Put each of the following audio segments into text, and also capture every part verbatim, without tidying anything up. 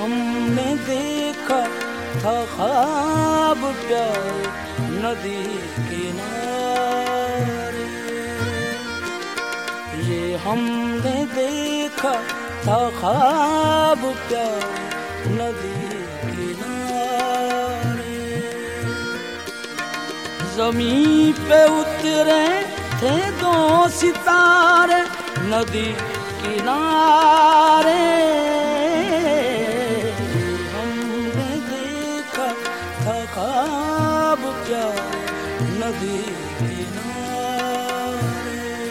हमने देखा था ख्वाब प्यारे नदी किनारे, ये हमने देखा था ख्वाब प्यारे नदी किनारे। ज़मीं पे उतरे थे दो सितारे नदी किनारे, हमने देखा था ख्वाब प्यारे नदी किनारे।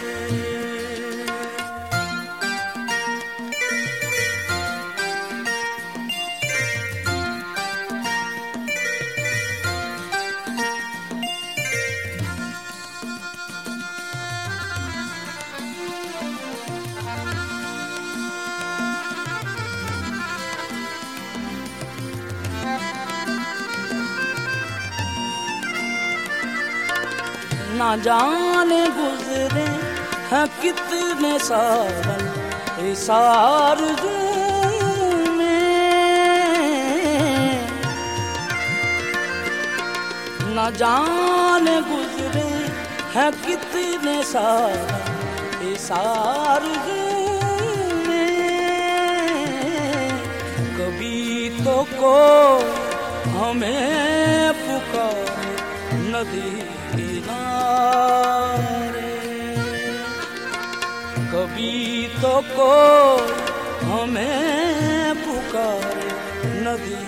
ना जाने गुजरे हैं कितने साल इस आरज़ू में, ना जाने गुजरे हैं कितने साल इस आरज़ू में। कभी तो को हमें पुकारे नदी किनारे, कभी तो कोई हमें पुकारे नदी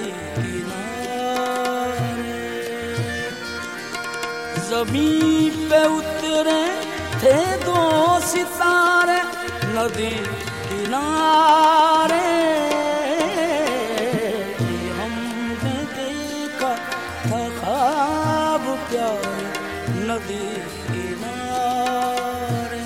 किनारे। ज़मीं पे उतरे थे दो सितारे नदी किनारे, हमने देखा था ख्वाब प्यारे नदी किनारे।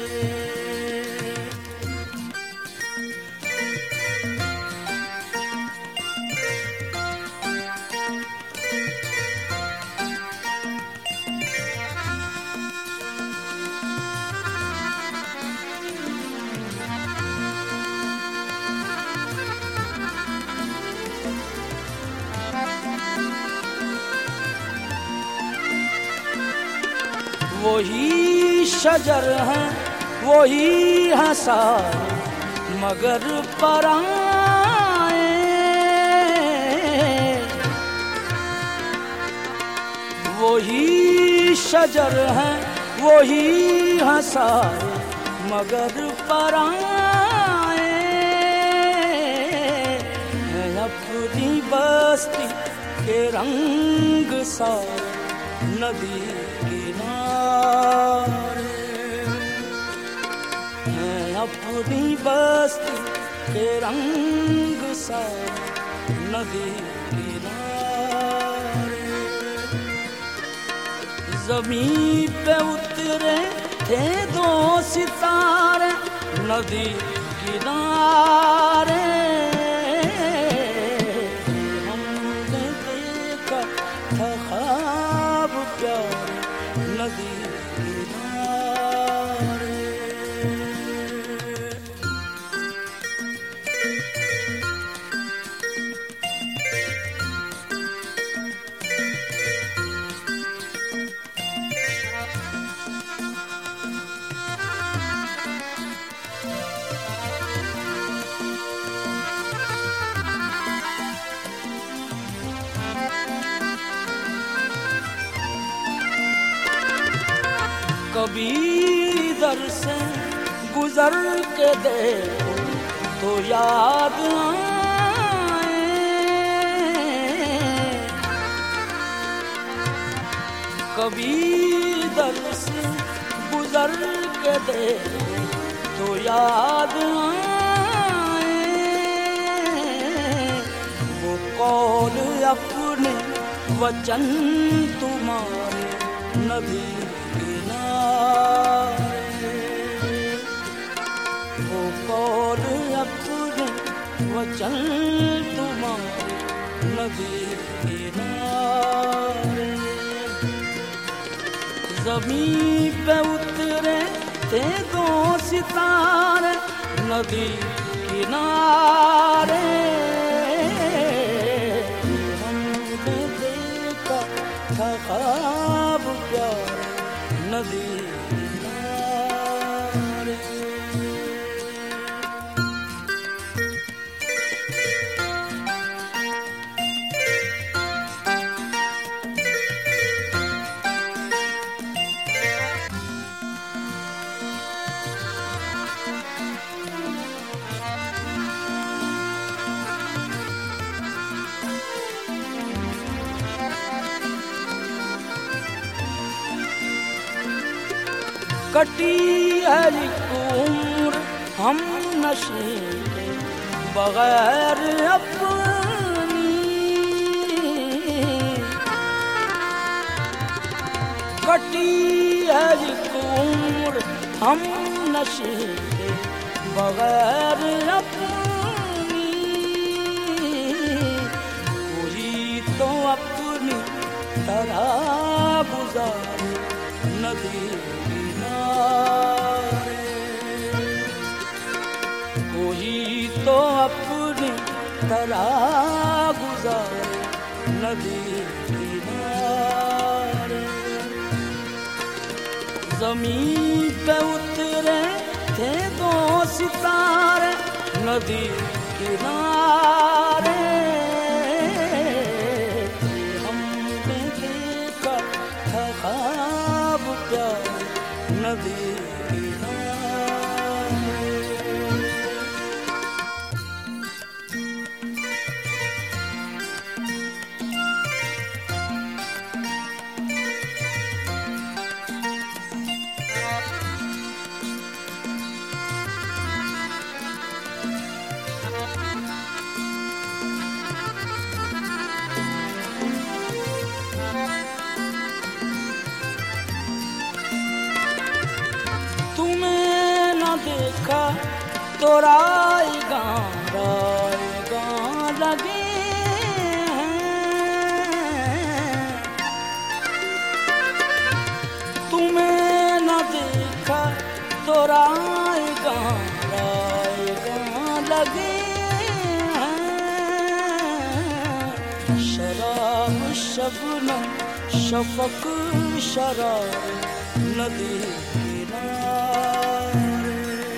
वही शजर है वही है सारे मगर पराए, वही शजर है वही है सारे मगर पराए। है अपनी बस्ती के रंग सारे नदी किनारे, हैं अपनी बस्ती के रंग सा नदी किनारे। ज़मीं पे उतरे थे दो सितारे नदी किनारे, हमने देखा था ख्वाब प्यारे नदी किनारे। कभी इधर से गुजर के देखो तो याद आए, कभी इधर से गुजर के देखो तो याद आए। वो कौल अपने वचन तुम्हारे नदी किनारे, वो कौल अपने वचन तुम्हारे नदी किनारे। ज़मीं पे उतरे थे दो सितारे नदी किनारे, में देखा था ख्वाब प्यारा नदी किनारे। कटी है एक उम्र हम नशे के बगैर अपनी, कटी है एक उम्र हम नशे के बगैर अपनी। कोई तो अपनी तरह गुजारे नदी किनारे, कोई तो अपनी तरह गुजारे नदी किनारे। ज़मीन पे उतरे थे दो सितारे नदी किनारे, हमने देखा था ख्वाब प्यारा नदी किनारे। तुम्हें न देखा तो रायगा रायगा लगे हैं, तुम्हें न देखा तो रायगा रायगा लगे हैं। शराब शबनम शफक शराब नदी किनारे,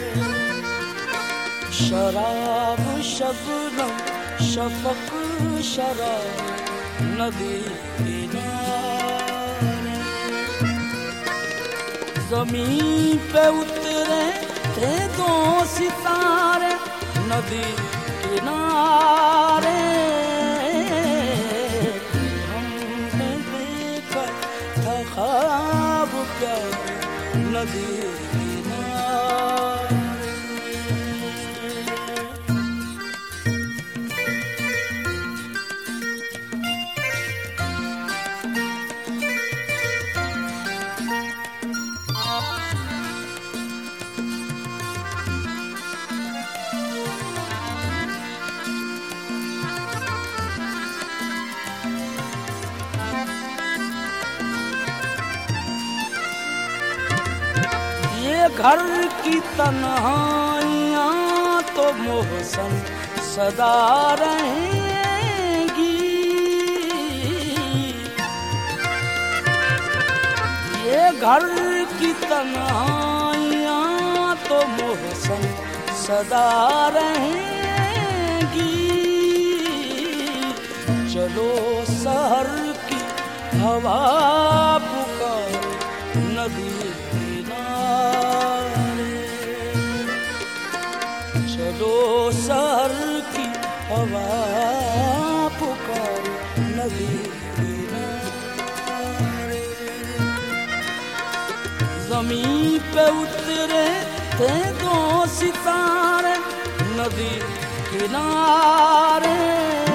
शराब शबनम शफक शराब नदी किनारे। ज़मीन पे उतरे थे दो सितारे नदी किनारे, हमने देखा था ख्वाब प्यारा नदी किनारे। ये घर की तन्हाइयाँ तो मोहसन सदा रहेंगी, ये घर की तन्हाइयाँ तो मोहसन सदा रहेंगी। चलो शहर की हवा पुकार नदी किनारे, चलो शहर की हवा पुकार नदी किनारे। ज़मीन पे उतरे थे दो सितारे नदी किनारे,